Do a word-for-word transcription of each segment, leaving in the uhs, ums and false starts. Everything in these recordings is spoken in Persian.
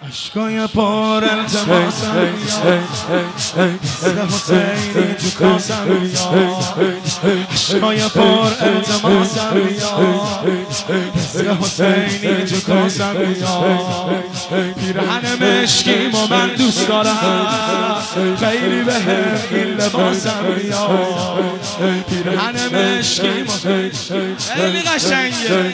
عشقای پر التماسم میاد حسینی تو کاسم میاد عشقای پر التماسم میاد حسینی تو کاسم میاد پیرهن مشکیم و من دوست دارم خیلی به هم این لباسم میاد پیرهن مشکیم خیلی قشنگه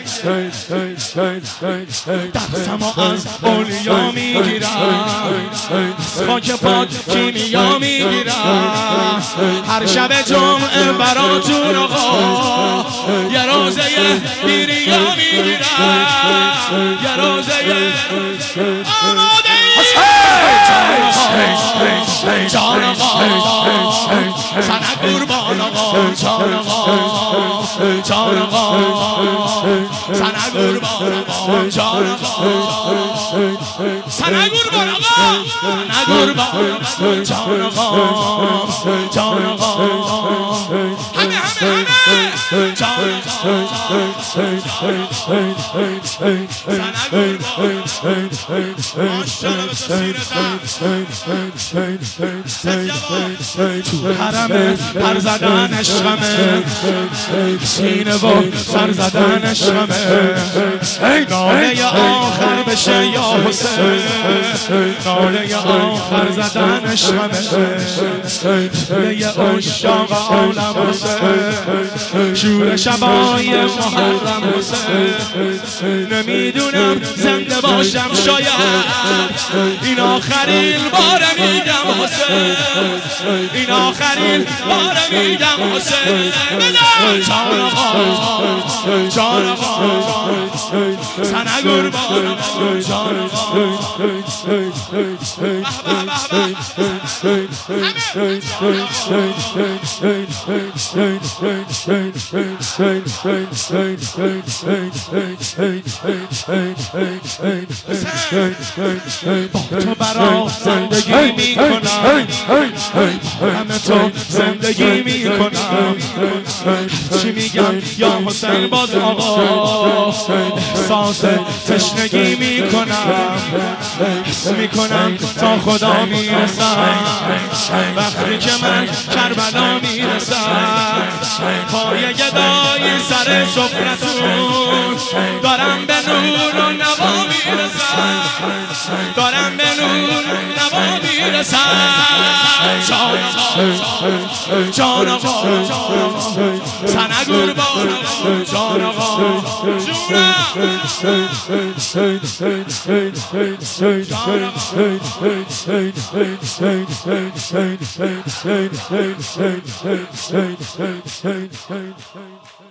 دستمو از اولیا میگیرم خاک پاک کیمیا میگیرم هر شب جمعه براتون آقا یه روزه بیریا میگیرم یه روزه آماده جان آقا سنگ قربان آقا جان آقا جان آقا سنگ قربان آقا جان آقا سنگ قربان آقا سنگ قربان جان آقا جان آقا همه همه همه جان آقا سنگ قربان تو حرمه پر زدن عشقمه سینه و سر زدن عشقمه ناله آخر بشه یا حسین ناله آخر زدن عشقمه یه اشاق عالم حسین شور شبای محرم حسین نمیدونم زنده باشم شاید این آخرین بار میگم حسین این آخرین بار میگم حسین بدان جان آقا جان آقا سنگ قربان آقا جان آقا تو برا زندگی میکنم همه تو زندگی میکنم چی میگم یا حسین باز آقا احساس تشنگی میکنم حس میکنم تا خدا میرسم وقتی که من کربلا میرسم پای گدای سر سفرتون دارم به نور و نوا میرسم دارم به نور نوا میرسم جان آقا جان آقا سنگ قربان آقا جان آقا جونم